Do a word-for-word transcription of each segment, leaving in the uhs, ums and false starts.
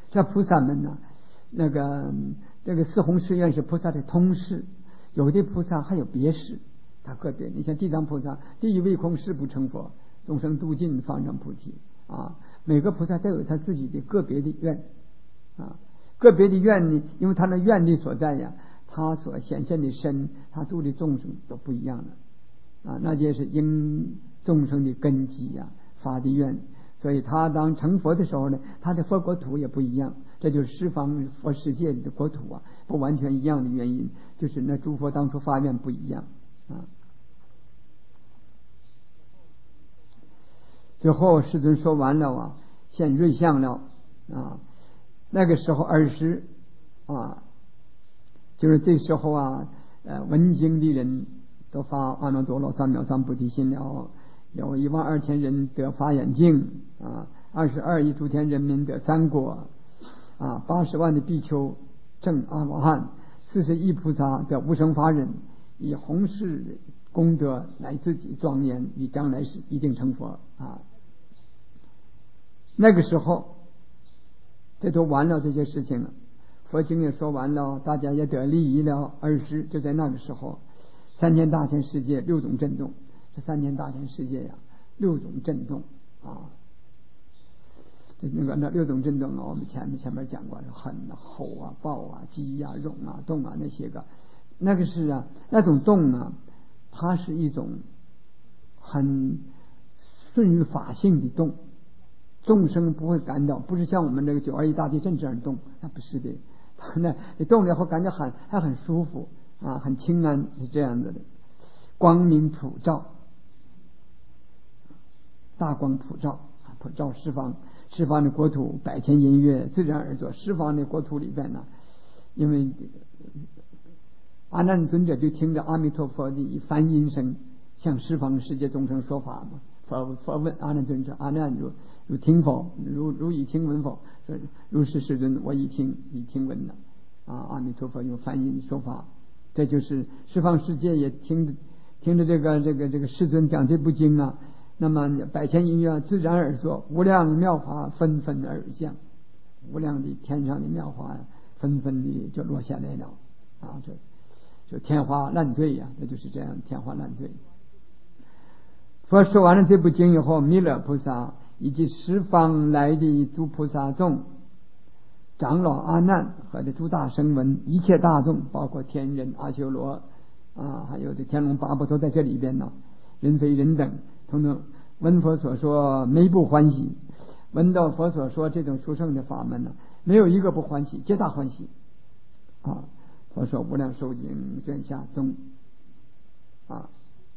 这菩萨们呢，那个这个四弘誓愿是菩萨的通事，有的菩萨还有别事，他个别。你像地藏菩萨，地狱未空誓不成佛，众生度尽方成菩提啊。每个菩萨都有他自己的个别的愿啊，个别的愿呢，因为他的愿力所在呀，他所显现的身，他度的众生都不一样的啊。那就是因众生的根基呀发的愿，所以他当成佛的时候呢，他的佛国土也不一样。这就是十方佛世界里的国土啊，不完全一样的原因，就是那诸佛当初发愿不一样啊。最后世尊说完了啊，现瑞相了啊。那个时候尔时啊，就是这时候啊，呃，闻经的人都发阿耨多罗三藐三菩提心了，有一万二千人得法眼净啊，二十二亿诸天人民得三果。啊，八十万的比丘证阿罗汉，四十亿菩萨得无生法忍，以弘誓功德来自己庄严，以将来世一定成佛啊。那个时候，这都完了这些事情了，佛经也说完了，大家也得利益了。尔时就在那个时候，三千大千世界六种震动，这三千大千世界呀，六种震动啊。这那个那六种震动啊，我们前面前面讲过，是恨啊、吼啊、暴啊、激啊、冗啊、动啊那些个，那个是啊，那种动啊，它是一种很顺于法性的动，众生不会感到，不是像我们这个九二一大地震这样动，那不是的，那你动了以后感觉很还很舒服啊，很清安，是这样子的。光明普照，大光普照，普照十方。十方的国土百千音乐自然而作。十方的国土里边呢，因为阿难尊者就听着阿弥陀佛的梵音声向十方世界众生说法嘛。佛佛问阿难尊者：阿难如如听否？如如已听闻否？说如是世尊，我已听已听闻了。啊，阿弥陀佛用梵音说法，这就是十方世界也听听着这个这个这个世尊讲这部经啊。那么百千音乐自然而作，无量妙法纷纷而降，无量的天上的妙法纷纷的就落下来了啊！就就天花乱坠呀、啊，那就是这样天花乱坠。佛说完了这部经以后，弥勒菩萨以及十方来的诸菩萨众、长老阿难和的诸大声闻，一切大众，包括天人、阿修罗啊，还有这天龙八部都在这里边呢，人非人等。统统闻佛所说，没不欢喜；闻到佛所说这种殊胜的法门呢，没有一个不欢喜，皆大欢喜啊！佛说无量寿经卷下中啊，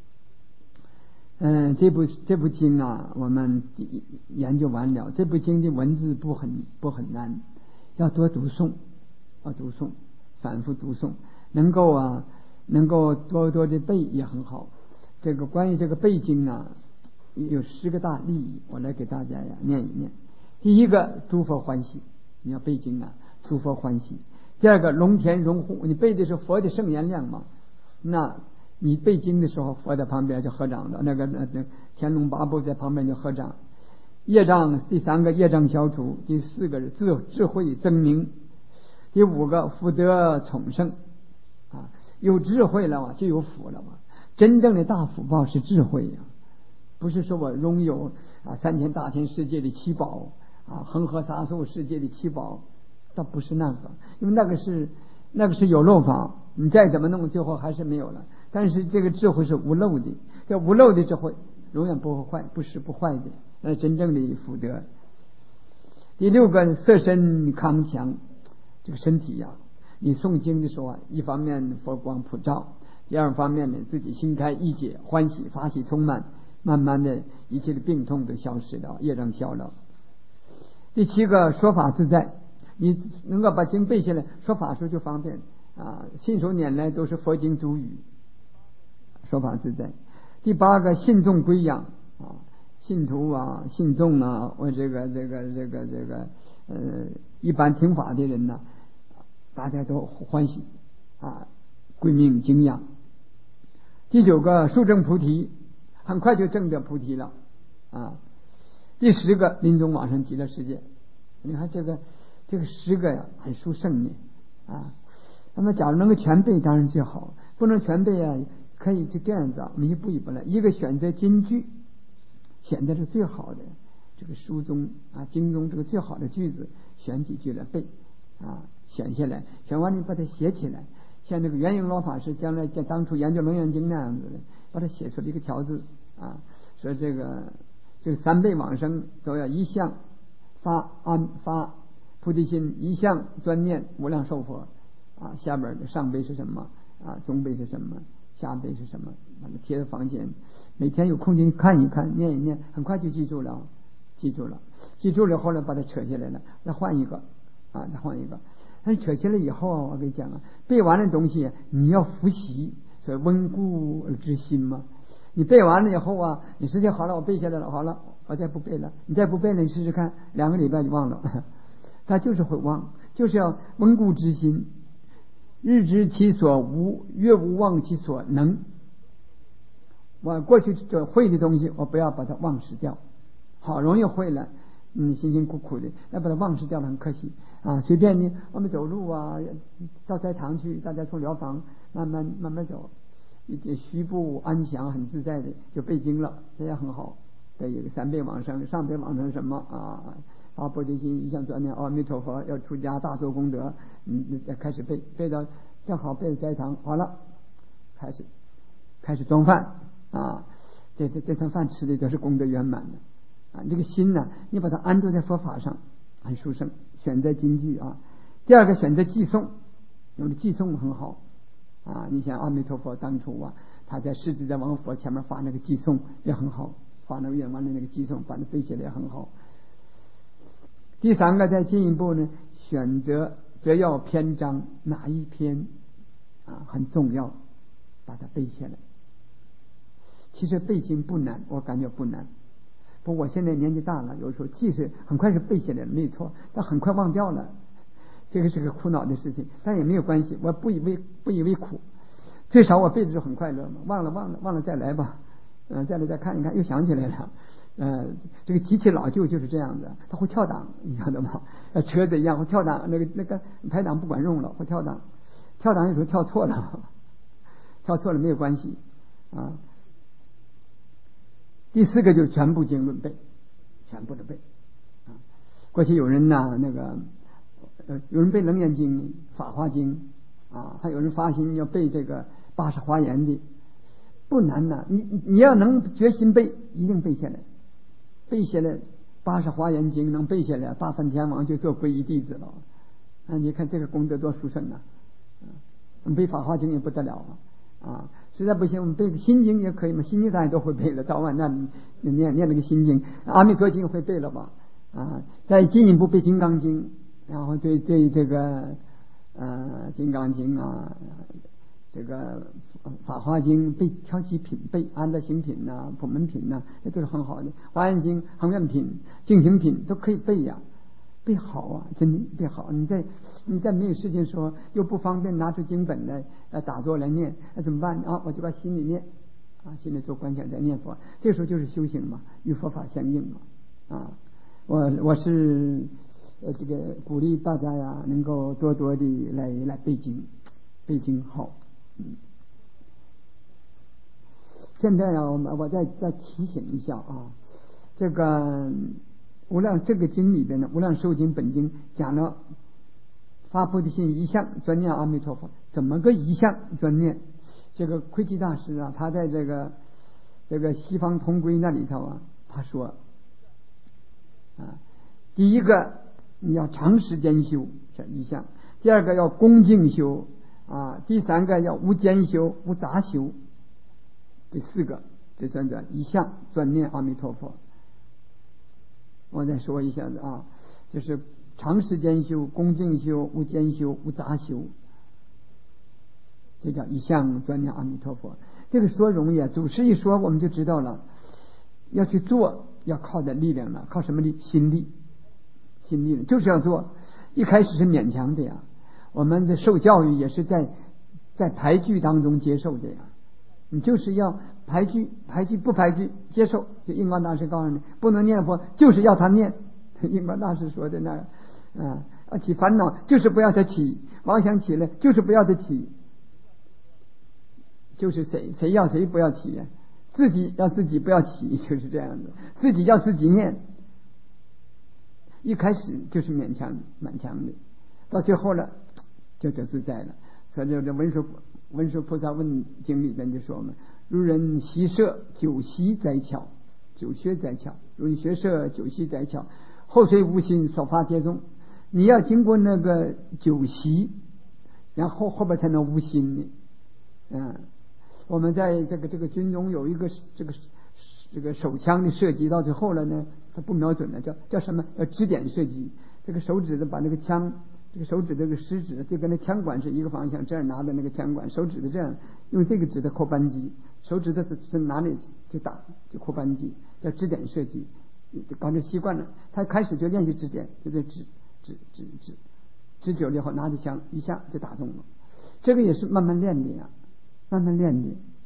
嗯，这部这部经啊，我们研究完了。这部经的文字不很不很难，要多读诵，要读诵，反复读诵，能够啊，能够多多的背也很好。这个关于这个背经啊，有十个大利益，我来给大家呀念一念。第一个，诸佛欢喜，你要背经啊，诸佛欢喜。第二个，龙田荣护，你背的是佛的圣言量嘛，那你背经的时候，佛在旁边就合掌了，那个那那天龙八部在旁边就合掌。业障，第三个业障消除，第四个是智智慧增明，第五个福德宠盛啊，有智慧了嘛，就有福了嘛。真正的大福报是智慧呀、啊，不是说我拥有啊三千大千世界的七宝啊，恒河沙数世界的七宝，倒不是那个，因为那个是那个是有漏法，你再怎么弄，最后还是没有了。但是这个智慧是无漏的，这无漏的智慧永远不会坏，不是不坏的，那真正的福德。第六个，色身康强，这个身体呀、啊，你诵经的时候啊，一方面佛光普照。第二方面呢，自己心开意解，欢喜法喜充满，慢慢的一切的病痛都消失了，业障消了。第七个，说法自在，你能够把经背下来，说法时就方便啊，信手拈来都是佛经主语，说法自在。第八个，信众归养啊，信徒啊，信众啊，或这个这个这个这个呃，一般听法的人呢、啊，大家都欢喜啊，归命敬仰。第九个，速证菩提，很快就证得菩提了啊。第十个，临终往生极乐世界。你看这个这个诗歌呀很殊胜呢啊。那么假如能够全背当然最好，不能全背啊，可以就这样子啊，我们一步一步来，一个选择金句，选择是最好的这个书中啊经中这个最好的句子，选几句来背啊，选下来，选完了把它写起来，像那个元永老法师将来在当初研究楞严经那样子的，把它写出了一个条字啊，说这个这个三辈往生都要一向发安发菩提心，一向专念无量寿佛啊，下边的上辈是什么啊，中辈是什么，下辈是什么，把它贴在房间，每天有空间看一看，念一念，很快就记住了，记住了，记住了，后来把它扯下来了，再换一个啊，再换一个。但是扯下来以后啊，我跟你讲啊，背完的东西你要复习，所以温故而知新嘛。你背完了以后啊，你时间好了，我背下来了，好了，我再不背了，你再不背了，你试试看，两个礼拜就忘了，他就是会忘，就是要温故知新。日知其所无，月无忘其所能。我过去这会的东西，我不要把它忘失掉。好容易会了，嗯，辛辛苦苦的，要把它忘失掉了，很可惜啊。随便你，我们走路啊，到斋堂去，大家从疗房慢慢慢慢走，这虚步安详，很自在的就背经了，这也很好。再有个三辈往生，上辈往生什么啊？啊，菩提心一向专念阿弥陀佛，要出家大做功德，嗯，再开始背，背到正好背斋堂，好了，开始开始装饭啊，这这这餐饭吃的都是功德圆满的啊。这个心呢，你把它安住在佛法上，很殊胜。选择金句啊，第二个选择寄诵，有的寄诵很好啊。你像阿弥陀佛当初啊，他在世自在王佛前面发那个寄诵也很好，发那个愿望的那个寄诵，把它背起来也很好。第三个再进一步呢，选择择要篇章，哪一篇啊很重要，把它背下来。其实背经不难，我感觉不难。不过我现在年纪大了，有时候记是很快是背下来了，没错，但很快忘掉了，这个是个苦恼的事情，但也没有关系，我不以为不以为苦，最少我背的时候很快乐嘛，忘了忘了忘了再来吧，嗯、呃，再来再看一看，又想起来了。呃，这个机器老旧就是这样子，它会跳档，你晓得吗？呃，车子一样会跳档，那个那个排档不管用了，会跳档，跳档有时候跳错了，跳错了没有关系啊。第四个就是全部经论背，全部的背啊。过去有人呢，那个呃，有人背楞严经、法华经啊，还有人发心要背这个八十华严的，不难呐。你你要能决心背，一定背下来。背下来八十华严经能背下来，大梵天王就做皈依弟子了啊！你看这个功德多殊胜啊！我们背法华经也不得了啊！啊，实在不行，我们背个心经也可以嘛，心经大家都会背了，早晚那念念那个心经，阿弥陀经会背了吧？啊，再进一步背金刚经，然后对对这个呃金刚经啊，这个法华经背挑起品背，安乐行品呐、啊、普门品呐、啊，这都是很好的。华严经、恒愿品、净行品都可以背呀、啊，背好啊，真的背好。你在你在没有事情说又不方便拿出经本来呃打坐来念，那怎么办啊？我就把心里念啊，心里做观想在念佛，这个时候就是修行嘛，与佛法相应嘛啊。我我是呃这个鼓励大家呀，能够多多的来来背经，背经好。嗯，现在啊，我们我再再提醒一下啊，这个无量这个经里边呢，无量寿经本经讲了发菩提心一向专念阿弥陀佛，怎么个一向专念？这个窥基大师啊，他在这个这个西方通规那里头啊，他说啊，第一个你要长时间修这一向，第二个要恭敬修。啊，第三个要无间修、无杂修，这四个这算叫一向专念阿弥陀佛。我再说一下子啊，就是长时间修、恭敬修、无间修、无杂修，这叫一向专念阿弥陀佛。这个说容易啊，祖师一说我们就知道了，要去做要靠的力量了，靠什么力？心力，心力就是要做。一开始是勉强的呀。我们的受教育也是在在排拒当中接受的呀，你就是要排拒排拒不排拒接受。就印光大师告诉你，不能念佛就是要他念。印光大师说的那个啊，要起烦恼就是不要它起，妄想起来就是不要它起，就是谁谁要谁不要起呀、啊？自己要自己不要起，就是这样的，自己要自己念。一开始就是勉强蛮强的，到最后了就得自在了。所以这文殊文殊菩萨问经里边就说嘛：如人习射，久习在窍，久学在窍；如人学射，久习在窍，后虽无心，所发皆中。你要经过那个久习，然后后边才能无心呢。嗯，我们在这个这个军中有一个这个这个手枪的射击，到最后了呢，它不瞄准了，叫叫什么？叫指点射击。这个手指的把那个枪，这个手指这个食指就跟那枪管是一个方向，这样拿的那个枪管，手指的这样用这个指的扣扳机，手指的是哪里就打就扣扳机，叫指点射击。就搞成习惯了，他开始就练习指点，就在指指指指指久了以后，拿着枪一下就打中了。这个也是慢慢练的呀，慢慢练的，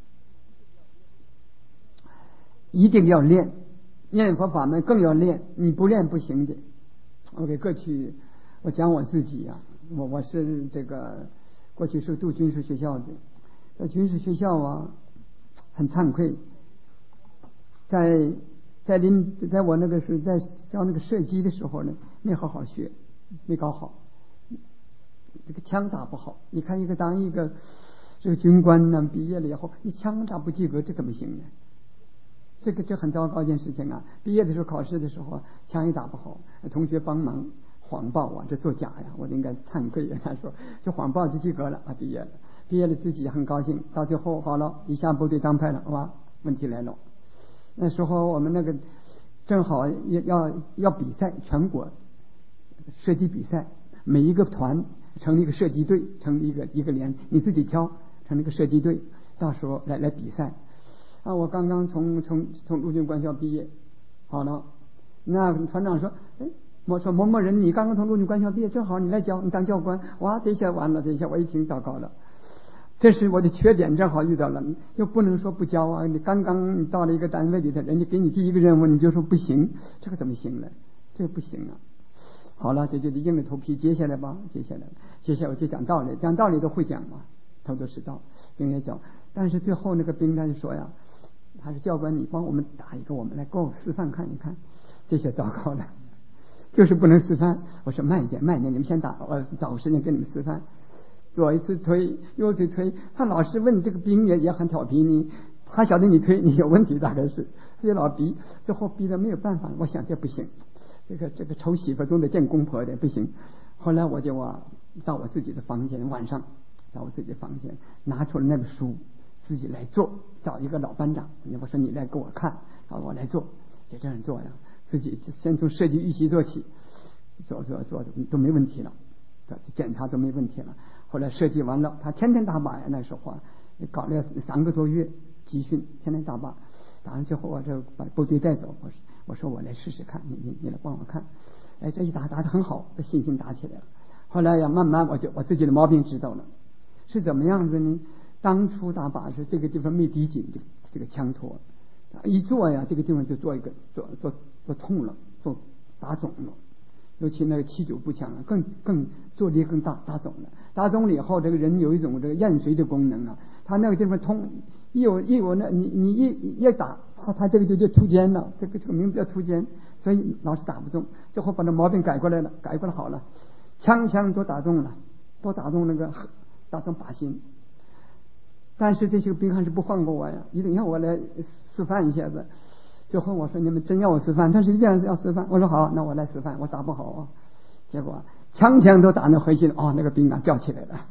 一定要练。念佛法门更要练，你不练不行的。我给过去我讲我自己呀、啊，我我是这个过去是读军事学校的，在军事学校啊，很惭愧，在在临在我那个是在教那个射击的时候呢，没好好学，没搞好，这个枪打不好。你看一个当一个这个军官呢，毕业了以后，你枪打不及格，这怎么行呢？这个这很糟糕一件事情啊！毕业的时候考试的时候，枪也打不好，同学帮忙谎报啊，这作假呀！我应该惭愧啊。他说就谎报就及格了啊，毕业了，毕业了自己很高兴。到最后好了，一下部队当派了，哇，问题来了。那时候我们那个正好要要要比赛，全国射击比赛，每一个团成立一个射击队，成立一个一个连，你自己挑成立一个射击队，到时候来来比赛。啊，我刚刚从从从陆军官校毕业，好了，那团长说，哎，我说某某人，你刚刚从陆军官校毕业，正好你来教，你当教官。哇，这下完了，这下我一听糟糕了，这是我的缺点，正好遇到了，又不能说不教啊。你刚刚你到了一个单位里头，人家给你第一个任务，你就说不行，这个怎么行呢？这个不行啊。好了，这就得硬着头皮接下来吧，接下来，接下来我就讲道理，讲道理都会讲嘛，头头是道，兵也教。但是最后那个兵他就说呀，他是教官，你帮我们打一个，我们来给我示范看一看。这些糟糕了，就是不能示范。我说慢一点，慢一点，你们先打，我找个时间给你们示范。左一次推，右一次推，他老是问这个兵也也很调皮，你他晓得你推你有问题，大概是他就老逼，最后逼得没有办法。我想这不行，这个这个丑媳妇总得见公婆的，不行。后来我就啊到我自己的房间，晚上到我自己的房间拿出了那个书，自己来做，找一个老班长，我说你来给我看，啊，我来做，就这样做呀。自己先从设计预习做起，做做做都没问题了，检查都没问题了。后来设计完了，他天天打靶呀，那时候啊，搞了三个多月集训，天天打靶，打完之后我就把部队带走，我说我说我来试试看，你你你来帮我看，哎，这一打打得很好，这信心打起来了。后来呀，慢慢我就我自己的毛病知道了，是怎么样子呢？当初打靶是这个地方没抵紧，这个这个枪托一做呀，这个地方就做一个做做做痛了，做打肿了。尤其那个七九步枪啊，更更做力更大，打肿了。打肿了以后，这个人有一种这个咽髓的功能啊，他那个地方痛，一有一有那你你一一打，他他这个就叫突尖了，这个这个名字叫突尖，所以老是打不中。最后把那毛病改过来了，改过来好了，枪枪都打中了，都打中那个打中靶心。但是这些兵还是不放过我呀，一定要我来示范一下子。最后我说你们真要我示范，但是一定要要示范。我说好，那我来示范。我打不好啊，结果枪枪都打那回去了。哦，那个兵啊叫起来了。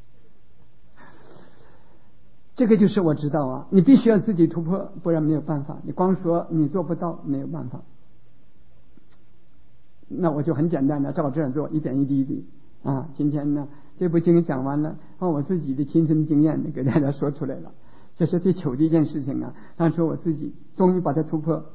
这个就是我知道啊，你必须要自己突破，不然没有办法。你光说你做不到，没有办法。那我就很简单的照这样做，一点一滴的啊。今天呢，这部经讲完了，把我自己的亲身经验给大家说出来了。这是最糗的一件事情啊！当时我自己终于把它突破。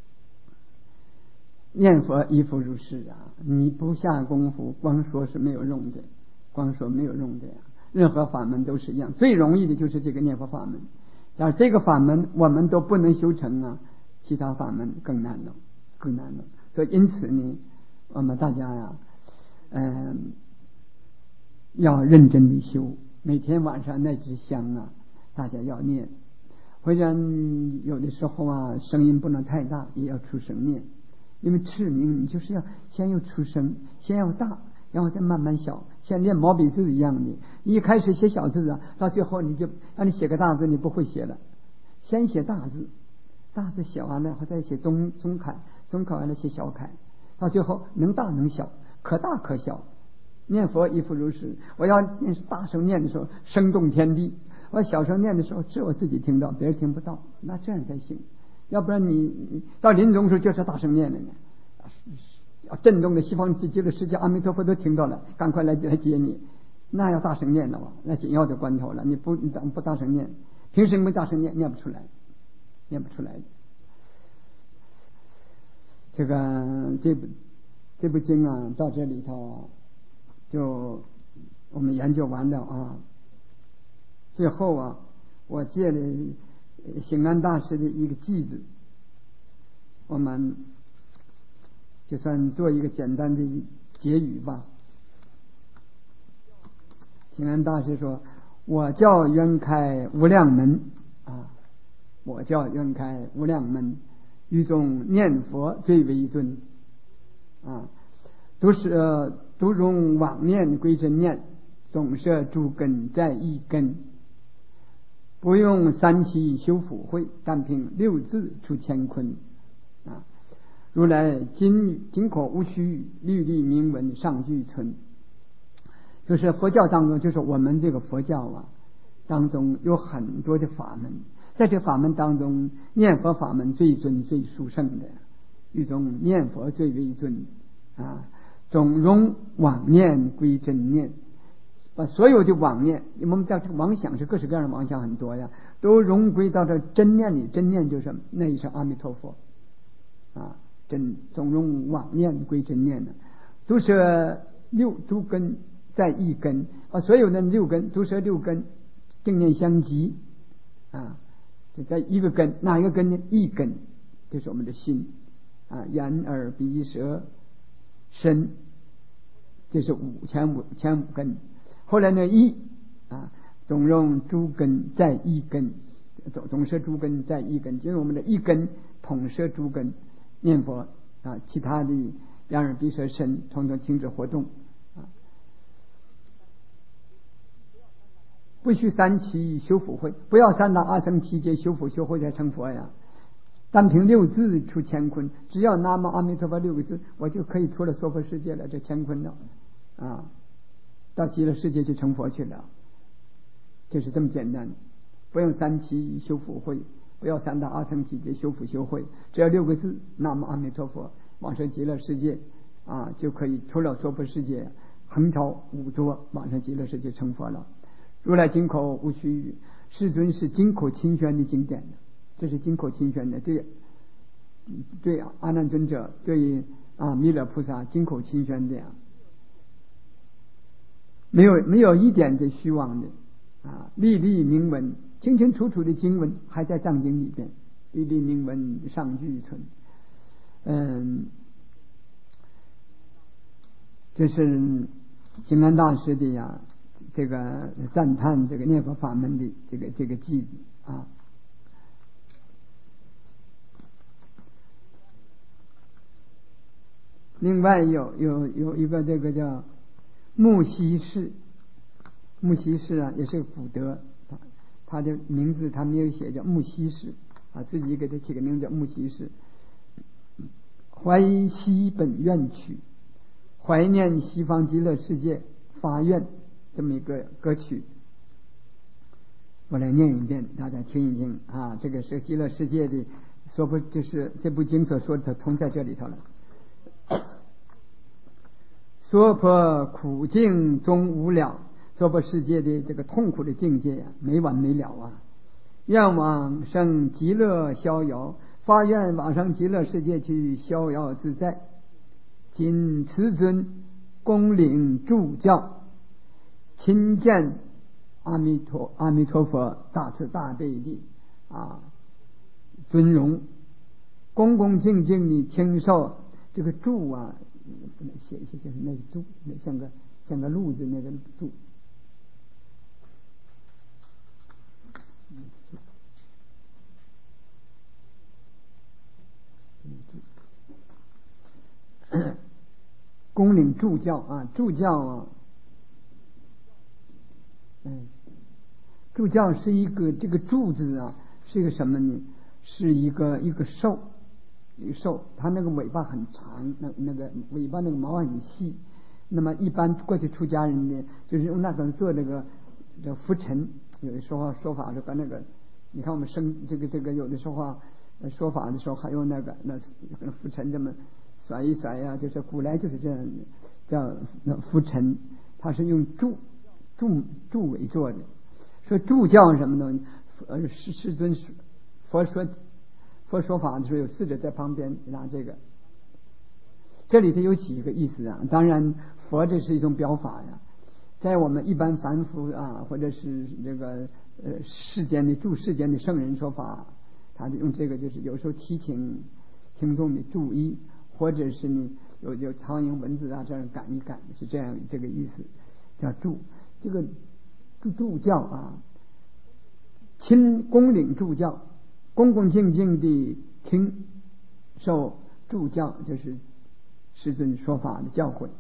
念佛亦复如是啊！你不下功夫，光说是没有用的，光说没有用的呀。任何法门都是一样，最容易的就是这个念佛法门。而这个法门我们都不能修成啊，其他法门更难了，更难了。所以因此呢，我们大家呀， 嗯，要认真的修，每天晚上那支香啊，大家要念。或者有的时候啊，声音不能太大，也要出声念，因为持名你就是要先要出声，先要大，然后再慢慢小，像练毛笔字一样的。你一开始写小字啊，到最后你就让你写个大字，你不会写了。先写大字，大字写完了，然后再写中中楷，中楷完了写小楷，到最后能大能小，可大可小。念佛亦复如是，我要念大声念的时候，声动天地。我小声念的时候，只有我自己听到，别人听不到，那这样才行。要不然你到临终时候就是大声念了呢，要震动的西方极乐世界阿弥陀佛都听到了，赶快来来接你，那要大声念了吧？那紧要的关头了，你不你不大声念，平时没大声念，念不出来，念不出来的。这个这部这部经啊，到这里头啊，就我们研究完了啊。最后啊，我借了醒安大师的一个偈子，我们就算做一个简单的结语吧。醒安大师说：“我教渊开无量门啊，我教渊开无量门，于中念佛最为尊啊，独是独容妄念归真念，总摄诸根在一根。”不用三期修福慧，但凭六字出乾坤啊！如来今今可无虚，律例明文上俱存。就是佛教当中，就是我们这个佛教啊当中有很多的法门，在这法门当中，念佛法门最尊最殊胜的，于中念佛最为尊啊！总容妄念归真念。把所有的妄念，我们叫这个妄想是各式各样的妄想很多呀，都融归到这真念里。真念就是那一声阿弥陀佛啊，真总容妄念归真念的，都是六诸根在一根啊，所有的六根都是六根正念相即啊，就在一个根，哪一个根呢？一根就是我们的心啊，眼耳鼻舌身，这是五前五前五根。后来呢，一啊，总容诸根在一根，总总摄诸根在一根，就是我们的一根统摄诸根念佛啊，其他的眼耳鼻舌身统统停止活动啊。不需三期修福慧，不要三大阿僧祇劫修福修慧才成佛呀。单凭六字出乾坤，只要南无阿弥陀佛六个字，我就可以出了娑婆世界了，这乾坤了啊。到极乐世界去成佛去了，就是这么简单，不用三期修福慧，不要三大阿僧祇劫修福修慧，只要六个字南无阿弥陀佛，往生极乐世界啊，就可以出了娑婆世界，横超五浊，往生极乐世界成佛了。如来金口无虚语，世尊是金口清宣的经典的，这是金口清宣的，对对阿难尊者，对啊弥勒菩萨金口清宣的呀。没有没有一点的虚妄的啊，历历明文，清清楚楚的经文还在藏经里边，历历明文上俱存。嗯，这是醒安大师的呀，这个赞叹这个念佛法门的这个这个偈子啊。另外有有有一个这个叫木西氏，木西氏啊，也是个古德，他的名字他没有写，叫木西氏啊，自己给他起个名字叫木西氏。怀西本愿曲，怀念西方极乐世界发愿这么一个歌曲，我来念一遍，大家听一听啊。这个是极乐世界的说不，就是这部经所说的通在这里头了。娑婆苦境终无了，娑婆世界的这个痛苦的境界啊，没完没了啊！愿往生极乐逍遥，发愿往生极乐世界去逍遥自在。今慈尊恭领助教，亲见阿弥陀阿弥陀佛大慈大悲的啊尊荣，恭恭敬敬的听受这个助啊。 不能写一些，就是那个柱，那像个像个路子那个柱。公领助教啊，助教啊，嗯，助教是一个这个柱字啊，是一个什么呢？是一个一个兽，一个兽，它那个尾巴很长，那那个尾巴那个毛很细。那么一般过去出家人呢，就是用那个做这个这拂尘，有的时候说法就把那个，你看我们生这个这个有的时候啊说法的时候还用那个那那拂尘这么甩一甩呀、啊，就是古来就是这样叫那拂尘，它是用柱柱柱尾做的。说助教什么东西？呃，世世尊佛说佛说法的时候，有侍者在旁边拿这个。这里头有几个意思啊？当然，佛这是一种表法呀，在我们一般凡夫啊，或者是这个呃世间的住世间的圣人说法，他用这个就是有时候提醒听众的注意，或者是呢有有苍蝇蚊子啊这样赶一赶，是这样这个意思，叫助这个助助教啊，亲恭领助教，恭恭敬敬地听受助教，就是世尊说法的教诲。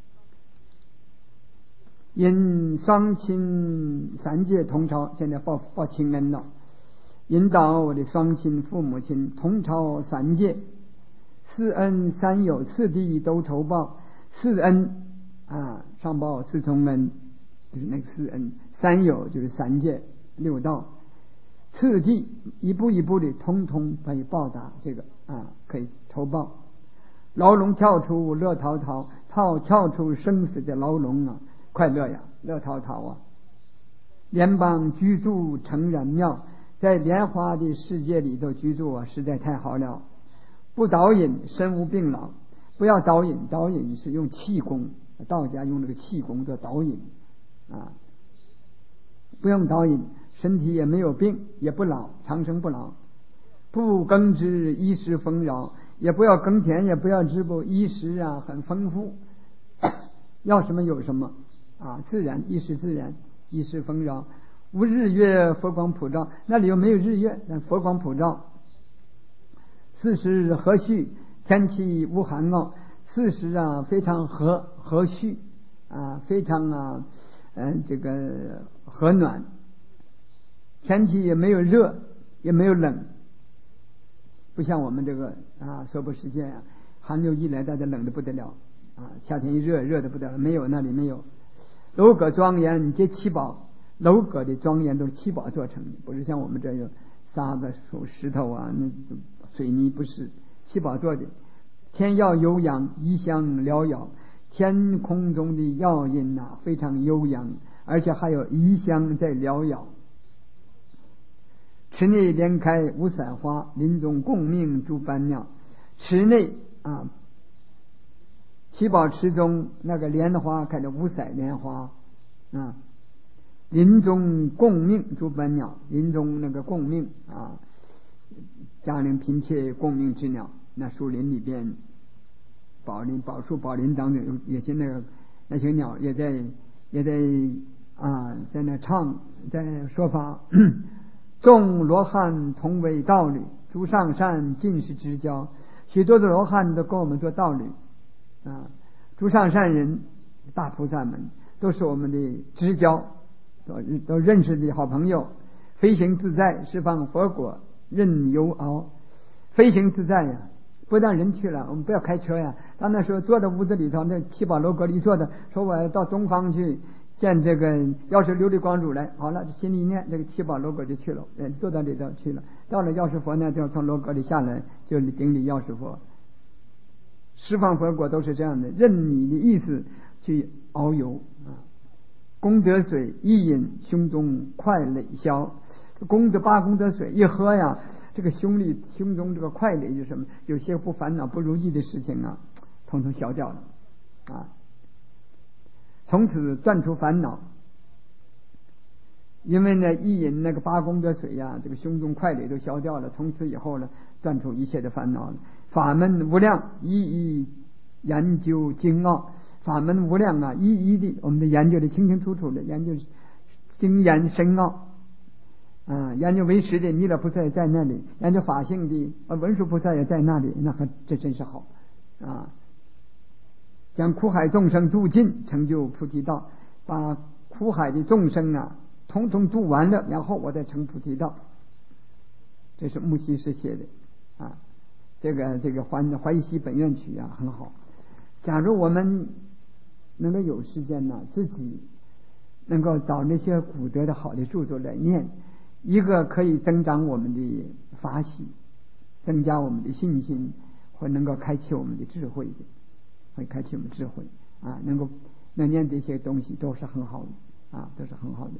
因双亲三界同朝，现在报报亲恩了，引导我的双亲父母亲同朝三界，四恩三有四地都酬报。四恩啊，上报四重恩，就是那个四恩；三有就是三界六道，次第一步一步的通通可以报答，这个啊可以酬报。牢笼跳出乐陶陶，套跳出生死的牢笼啊，快乐呀，乐陶陶啊！莲邦居住诚然妙，在莲花的世界里头居住啊，实在太好了。不导引，身无病老。不要导引，导引是用气功，道家用这个气功做导引啊，不用导引，身体也没有病，也不老，长生不老。不耕织，衣食丰饶。也不要耕田，也不要织布，衣食啊很丰富，要什么有什么啊，自然衣食自然，衣食丰饶。无日月佛光普照，那里又没有日月，但佛光普照。四时和煦，天气无寒傲。四时啊非常和和煦啊，非常啊嗯、呃、这个和暖，天气也没有热，也没有冷。不像我们这个啊，娑婆世界啊，寒流一来，大家冷得不得了啊，夏天一热，热得不得了。没有，那里没有。楼阁庄严皆七宝，楼阁的庄严都是七宝做成的，不是像我们这有沙子、石头啊，那水泥不是，七宝做的。天耀悠扬，异香缭绕，天空中的耀音啊，非常悠扬，而且还有异香在缭绕。池内莲开五彩花，林中共鸣诸般鸟。池内啊，七宝池中那个莲花开的五彩莲花啊，林中共鸣诸般鸟，林中那个共鸣啊，嘉陵嫔妾共鸣之鸟。那树林里边，宝林宝树宝林当中有些那个那些鸟也在也在啊在那唱，在说法。众罗汉同为道侣，诸上善尽是知交。许多的罗汉都跟我们做道侣啊，诸上善人大菩萨们都是我们的知交，都都认识的好朋友。飞行自在，释放佛果，任游遨。飞行自在呀，不让人去了，我们不要开车呀。到那时候坐在屋子里头，那七宝楼阁里坐的，说我要到东方去见这个药师琉璃光主来，好了，心里一念，这个七宝楼阁就去了，人坐到里头去了。到了药师佛呢，就从楼阁里下来，就顶礼药师佛。十方佛果都是这样的，任你的意思去遨游啊。功德水一饮，胸中快累消。功德八功德水一喝呀，这个胸里胸中这个快累就是什么？有些不烦恼不如意的事情啊，统统消掉了啊。从此断除烦恼，因为呢一饮那个八功德水呀，这个胸中快累都消掉了。从此以后呢，断除一切的烦恼了。法门无量，一一研究经奥，法门无量啊，一一的我们的研究的清清楚楚的，研究精研深奥啊，研究唯识的弥勒菩萨也在那里，研究法性的文殊菩萨也在那里，那可这真是好啊！将苦海众生度尽，成就菩提道，把苦海的众生啊统统度完了，然后我再成菩提道。这是木西师写的啊，这个这个怀怀西本愿曲啊很好。假如我们能够有时间呢，自己能够找那些古德的好的著作来念，一个可以增长我们的法喜，增加我们的信心，或能够开启我们的智慧的，会开启我们智慧啊，能够能念这些东西都是很好的啊，都是很好的。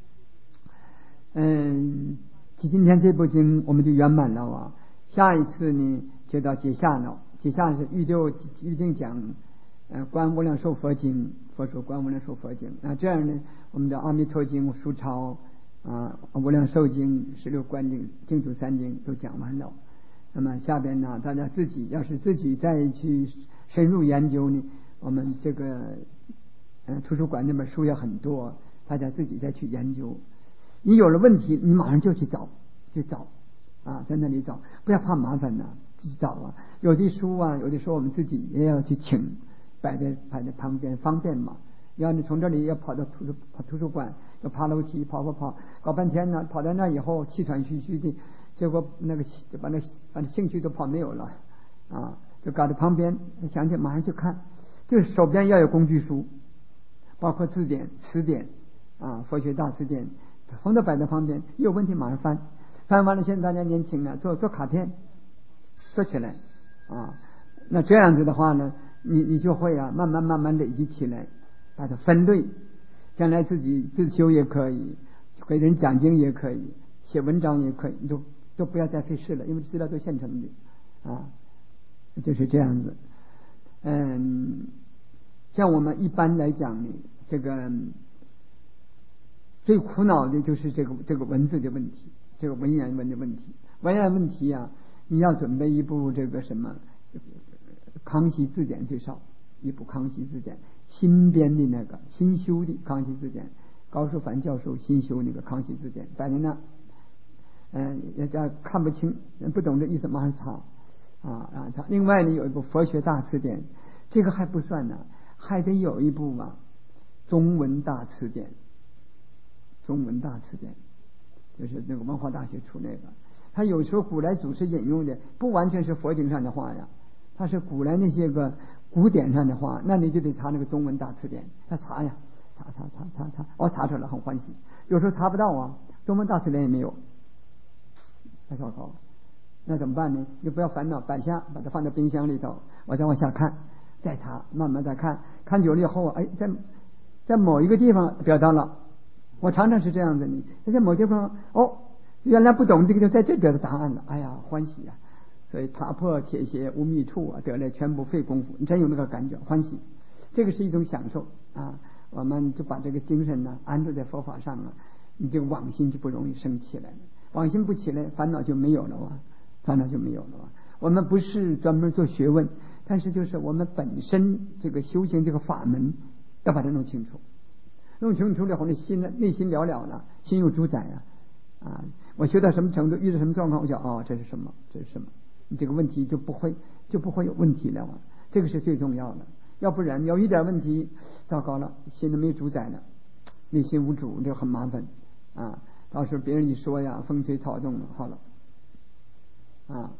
嗯，今天这部经我们就圆满了啊。下一次呢就到接下了，接下是预定预定讲呃观无量寿佛经，佛说观无量寿佛经。那这样呢，我们的阿弥陀经、书抄啊、无量寿经、十六观经、净土三经都讲完了。那么下边呢，大家自己要是自己再去深入研究呢，我们这个呃图书馆那本书也很多，大家自己再去研究。你有了问题，你马上就去找，去找啊，在那里找，不要怕麻烦呐、啊，去找啊。有的书啊，有的时候我们自己也要去请，摆在摆在旁边方便嘛。要你从这里要跑到图书跑图书馆，要爬楼梯，跑跑跑，搞半天呢，跑到那以后气喘吁吁的，结果那个就把那把那兴趣都跑没有了啊，就搞在旁边，想起马上就看，就是手边要有工具书，包括字典、词典啊，佛学大词典。从头摆在旁边，有问题马上翻，翻完了现在大家年轻啊，做做卡片，做起来啊。那这样子的话呢，你你就会啊，慢慢慢慢累积起来，把它分类，将来自己自修也可以，给人讲经也可以，写文章也可以，你都都不要再费事了，因为资料都现成的啊，就是这样子。嗯，像我们一般来讲呢，这个。最苦恼的就是这个这个文字的问题，这个文言文的问题。文言问题啊，你要准备一部这个什么康熙字典，最少一部康熙字典，新编的那个新修的康熙字典，高树凡教授新修那个康熙字典摆在那，嗯，也叫看不清，不懂这意思马上查啊啊查。另外呢，有一部佛学大词典，这个还不算呢，还得有一部嘛中文大词典。中文大词典就是那个文化大学出那个，他有时候古来祖师引用的不完全是佛经上的话呀，他是古来那些个古典上的话，那你就得查那个中文大词典，他查呀，查查查查查，哦，查出来很欢喜。有时候查不到啊，中文大词典也没有，太糟糕了。那怎么办呢？你不要烦恼，摆下，把它放在冰箱里头，我再往下看，再查，慢慢再看，看久了以后，哎，在在某一个地方表达了。我常常是这样的，你在某地方哦，原来不懂这个，就在这得到答案了，哎呀，欢喜呀、啊！所以踏破铁鞋无觅处啊，得来全不费功夫。你真有那个感觉，欢喜，这个是一种享受啊。我们就把这个精神呢安住在佛法上啊，你这个妄心就不容易生起来了。妄心不起来，烦恼就没有了啊，烦恼就没有了啊。我们不是专门做学问，但是就是我们本身这个修行这个法门，要把它弄清楚。弄清楚了后，你心内心了了了，心有主宰啊！啊，我学到什么程度，遇到什么状况，我就哦，这是什么，这是什么，你这个问题就不会就不会有问题了啊！这个是最重要的，要不然有一点问题，糟糕了，心里没主宰了，内心无主，这很麻烦啊！到时候别人一说呀，风吹草动了，好了啊，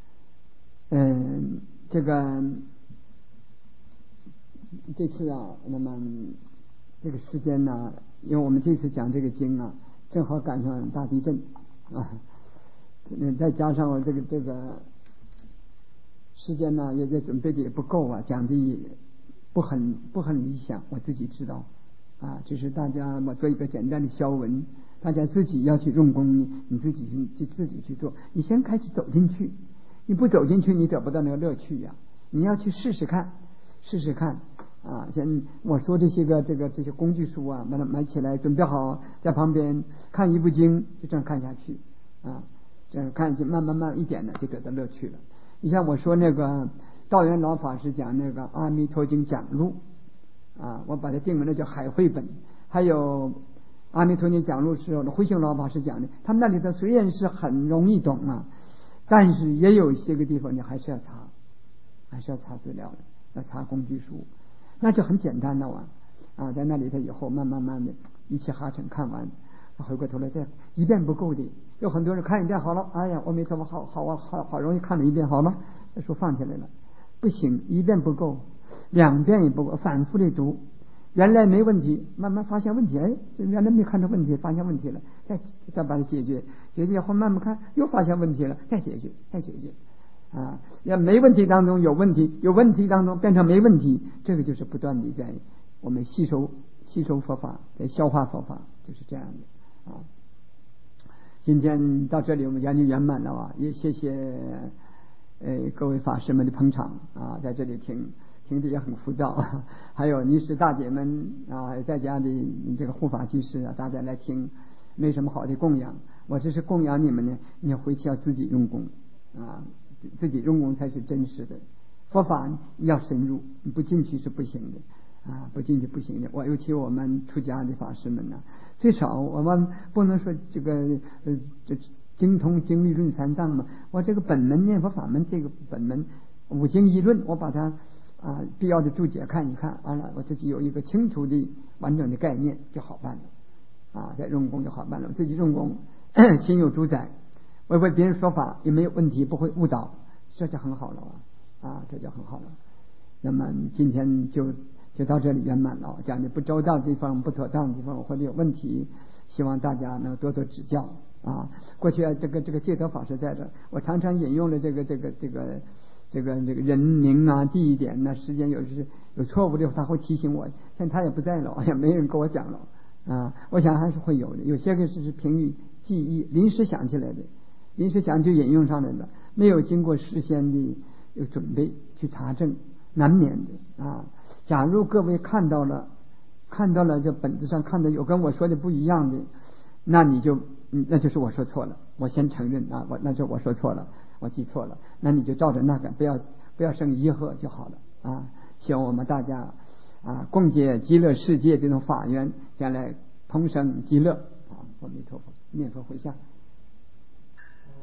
嗯，这个这次啊，那么。这个时间呢，因为我们这次讲这个经啊，正好赶上大地震啊，再加上我这个这个时间呢，也也准备的也不够啊，讲的不很不很理想，我自己知道啊，只是大家我做一个简单的消文，大家自己要去用功，你自己去自己去做，你先开始走进去，你不走进去，你得不到那个乐趣呀、啊，你要去试试看，试试看。啊，先我说这些个这个这些工具书啊，把它买起来，准备好在旁边看一部经，就这样看下去啊，这样看下去，慢慢慢一点的就得到乐趣了。你像我说那个道元老法师讲那个《阿弥陀经讲录》啊，我把它定为了叫海汇本。还有《阿弥陀经讲录》时候的慧性老法师讲的，他们那里头虽然是很容易懂啊，但是也有一些个地方你还是要查，还是要查资料的，要查工具书，那就很简单了啊。啊，在那里头以后慢慢慢的一气哈成看完，回过头来再一遍不够的，有很多人看一遍好了，哎呀，我没怎么好好好好容易看了一遍好了，这书放起来了，不行，一遍不够，两遍也不够，反复的读，原来没问题，慢慢发现问题，哎，原来没看出问题，发现问题了，再再把它解决，解决以后慢慢看，又发现问题了，再解决，再解决。啊，要没问题当中有问题，有问题当中变成没问题，这个就是不断的在我们吸收吸收佛法，在消化佛法，就是这样的啊。今天到这里我们研究圆满了啊，也谢谢呃各位法师们的捧场啊，在这里听听的也很浮躁，还有尼师大姐们啊，在家的这个护法居士啊，大家来听，没什么好的供养，我这是供养你们呢，你回去要自己用功啊，自己用功才是真实的佛法，要深入，你不进去是不行的。啊，不进去不行的。我尤其我们出家的法师们呢、啊，最少我们不能说这个呃这精通经律论三藏嘛。我这个本门念佛法门，这个本门五经一论，我把它啊必要的注解看一看，完了我自己有一个清楚的完整的概念就好办了。啊，在用功就好办了，我自己用功心有主宰，我为别人说法也没有问题，不会误导，这就很好了啊，啊这就很好了。那么今天就。就到这里圆满了，讲的不周到的地方、不妥当的地方或者有问题，希望大家能多多指教啊。过去啊，这个这个戒德法师在这，我常常引用了这个这个这个这个这个人名啊、地点呢、时间有时有错误的，他会提醒我。现在他也不在了，也没人跟我讲了啊。我想还是会有的，有些个是凭于记忆临时想起来的，临时想就引用上来的，没有经过事先的有准备去查证，难免的啊。假如各位看到了，看到了这本子上看到有跟我说的不一样的，那你就，那就是我说错了，我先承认啊，我那就我说错了，我记错了，那你就照着那个，不要不要生疑惑就好了啊。希望我们大家啊，共结极乐世界这种法缘，将来同生极乐啊。阿弥陀佛，念佛回向。